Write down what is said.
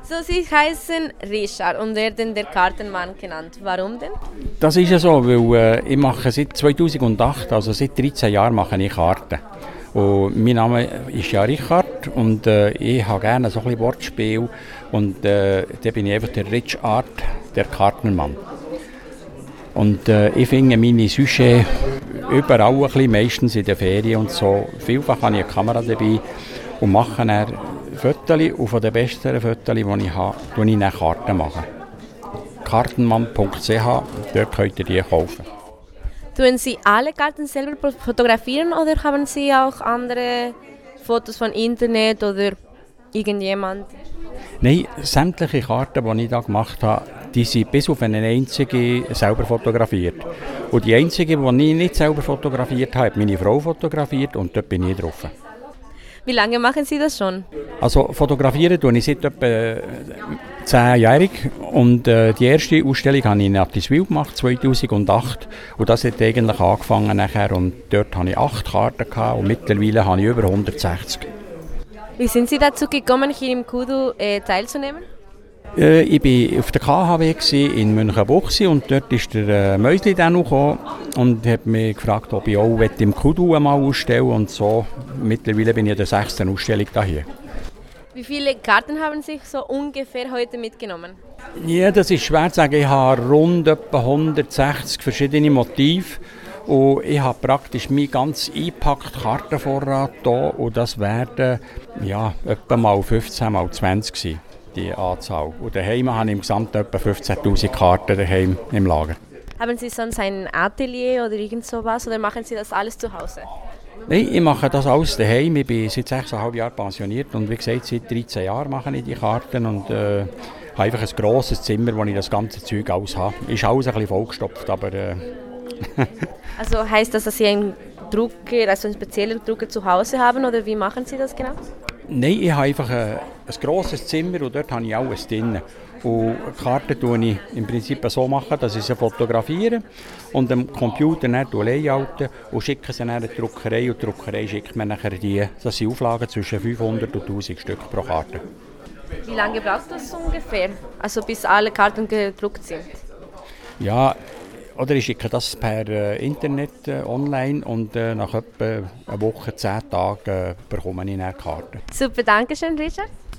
So, Sie heißen Richard und werden der Kartenmann genannt. Warum denn? Das ist ja so, weil ich mache seit 2008, also seit 13 Jahren mache ich Karten. Und mein Name ist ja Richard und ich habe gerne so ein bisschen Wortspiel und da bin ich einfach der Richard, der Kartenmann. Und ich finde meine Sujets überall ein bisschen, meistens in den Ferien und so. Vielfach habe ich eine Kamera dabei und mache dann Fotos und von den besten Fotos, die ich habe, mache ich dann Karten. Kartenmann.ch, dort könnt ihr die kaufen. Tun Sie alle Karten selber fotografieren oder haben Sie auch andere Fotos von Internet oder irgendjemand? Nein, sämtliche Karten, die ich hier gemacht habe, die sind bis auf eine einzige selber fotografiert. Und die einzige, die ich nicht selber fotografiert habe, hat meine Frau fotografiert und dort bin ich drauf. Wie lange machen Sie das schon? Also fotografieren tue ich seit etwa 10-jährig und die erste Ausstellung habe ich in Attiswil gemacht, 2008. Und das hat eigentlich angefangen nachher und dort hatte ich 8 Karten gehabt, und mittlerweile habe ich über 160. Wie sind Sie dazu gekommen, hier im Kudu teilzunehmen? Ich war auf der KHW in Münchenbuchsee und dort ist der Mäusli dann noch gekommen und hat mich gefragt, ob ich auch im Kudu einmal ausstellen will. Und so, mittlerweile bin ich in der 6. Ausstellung hier. Wie viele Karten haben Sie so ungefähr heute mitgenommen? Ja, das ist schwer zu sagen. Ich habe rund etwa 160 verschiedene Motive und ich habe praktisch meinen ganz eingepackten Kartenvorrat hier und das werden etwa mal 15 mal 20 sein. Die Anzahl. Und daheim habe ich im Gesamten etwa 15'000 Karten daheim im Lager. Haben Sie sonst ein Atelier oder irgend sowas oder machen Sie das alles zu Hause? Nein, ich mache das alles daheim. Ich bin seit 6,5 Jahren pensioniert und wie gesagt, seit 13 Jahren mache ich die Karten und habe einfach ein grosses Zimmer, wo ich das ganze Zeug alles habe. Ist alles ein bisschen vollgestopft, aber... Also heisst das, dass Sie einen Drucker, also einen speziellen Drucker zu Hause haben oder wie machen Sie das genau? Nein, ich habe einfach ein grosses Zimmer und dort habe ich alles drin. Und Karten tue ich im Prinzip so machen, dass ich sie fotografiere und am Computer dann layouten und schicke sie dann an die Druckerei. Und die Druckerei schickt mir nachher das sind Auflagen zwischen 500 und 1000 Stück pro Karte. Wie lange braucht das ungefähr, also bis alle Karten gedruckt sind? Ja, oder ich schicke das per Internet online und nach etwa einer Woche, 10 Tagen bekomme ich eine Karte. Super, danke schön, Richard.